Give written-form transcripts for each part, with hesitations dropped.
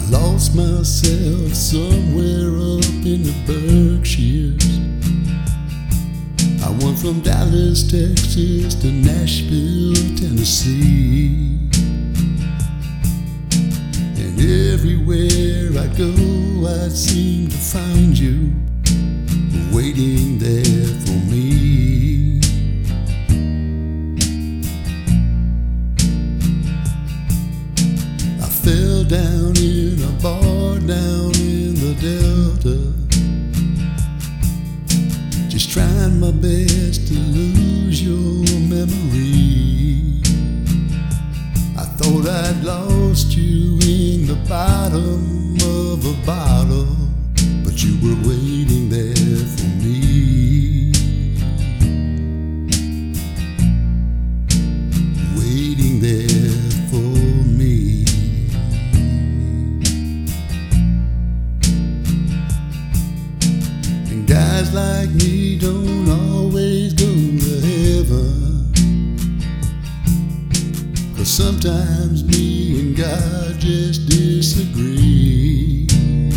Lost myself somewhere up in the Berkshires. I went from Dallas, Texas to Nashville, Tennessee. And everywhere I go, I seem to find you waiting there for me. I fell down in a bar down in the Delta, just trying my best to lose your memory. I thought I'd lost you in the bottom of a bottle, but you were waiting there for me. Waiting there for me. And guys like me don't always go to heaven, 'cause sometimes me and God just disagree.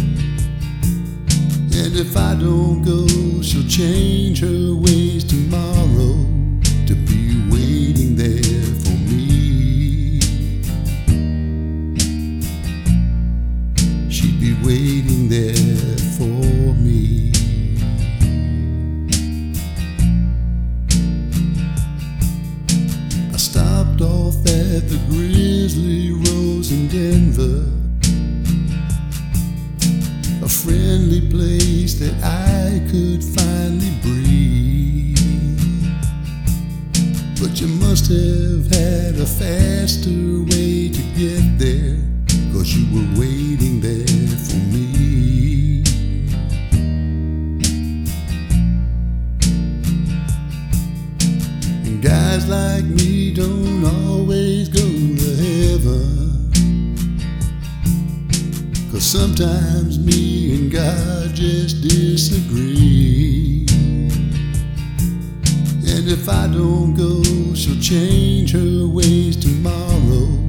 And if I don't go, she'll change her ways tomorrow to be waiting there for me. She'd be waiting there for me. I stopped off at the Grizzly Rose in Denver, a friendly place that I could finally breathe. But you must have had a faster way to get there, 'cause you were waiting there for me. And guys like me don't always go to heaven, 'cause sometimes me and God just disagree. And if I don't go, she'll change her ways tomorrow